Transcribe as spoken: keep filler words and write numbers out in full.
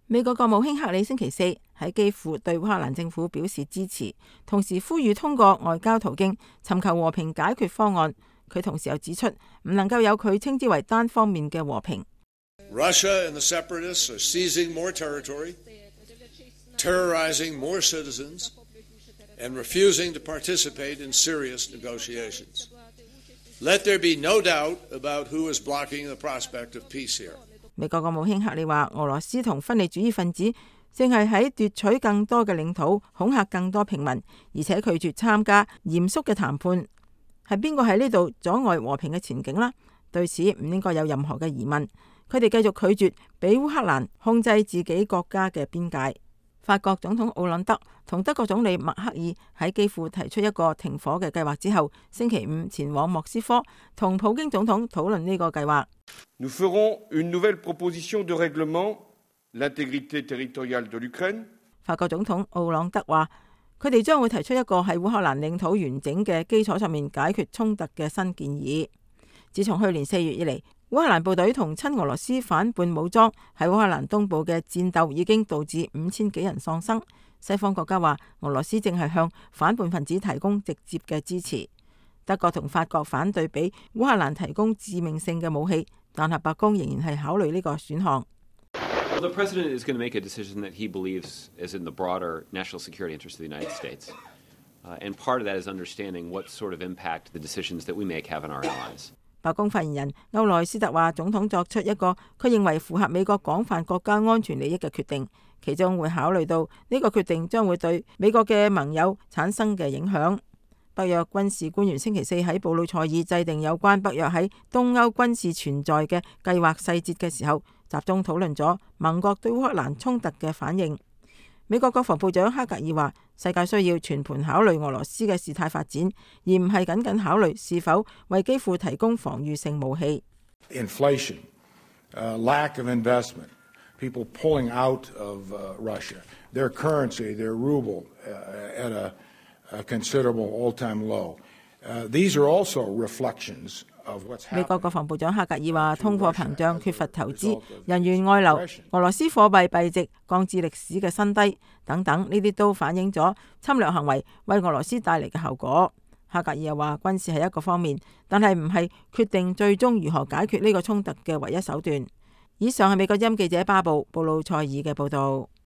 美國國務卿克里星期四喺基輔對烏克蘭政府表示支持，同時呼籲通過外交途徑尋求和平解決方案。佢同時又指出，唔能夠有佢稱之為單方面嘅和平。 Russia and the separatists are seizing more territory, terrorizing more citizens, and refusing to participate in serious negotiations. Let there be no doubt about who is blocking the prospect of peace here. 美國國務卿克里話，俄羅斯同分離主義分子正係喺奪取更多嘅領土，恐嚇更多平民，而且拒絕參加嚴肅嘅談判。係邊個喺呢度阻礙和平嘅前景啦？對此唔應該有任何嘅疑問。佢哋繼續拒絕俾烏克蘭控制自己國家嘅邊界。法國總統奧朗德同德國總理默克爾喺基輔提出一個停火嘅計劃之後，星期五前往莫斯科同普京總統討論呢個計劃。 Nous ferons une nouvelle proposition de règlement l'intégrité territoriale de l'Ukraine。 法國總統奧朗德話，佢哋將會提出一個喺烏克蘭領土完整嘅基礎上面解決衝突嘅新建議。自從去年四月以嚟，烏克蘭部隊同親俄羅斯反叛武裝喺烏克蘭東部嘅戰鬥已經導致五千幾人喪生。西方國家話，俄羅斯正係向反叛分子提供直接嘅支持。德國同法國反對俾烏克蘭提供致命性嘅武器，但係白宮仍然係考慮呢個選項。 The president is going to make a decision that he believes is in the broader national security interest of the United States, uh, and part of that is understanding what sort of impact the decisions that we make have on our allies. 白宮發言人歐內斯特話，總統作出一個佢認為符合美國廣泛國家安全利益嘅決定，其中會考慮到呢個決定將會對美國嘅盟友產生嘅影響。北約軍事官員星期四喺布魯塞爾制定有關北約喺東歐軍事存在嘅計劃細節嘅時候，集中討論咗盟國對烏克蘭衝突嘅反應。美國國防部長哈格爾話，世界需要全盤考慮俄羅斯嘅事態發展，而唔係僅僅考慮是否為基輔提供防禦性武器。 Inflation, uh, lack of investment, people pulling out of uh, Russia, their currency, their ruble uh, at a, a considerable all-time low. Uh, these are also reflections.美國國防部長哈格爾話，通貨膨脹、缺乏投資、人員外流、俄羅斯貨幣幣值降至歷史嘅新低等等，呢啲都反映咗侵略行為為俄羅斯帶嚟嘅後果。哈格爾又話，軍事係一個方面，但係唔係決定最終如何解決呢個衝突嘅唯一手段。以上係美國之音記者巴布布魯塞爾嘅報導。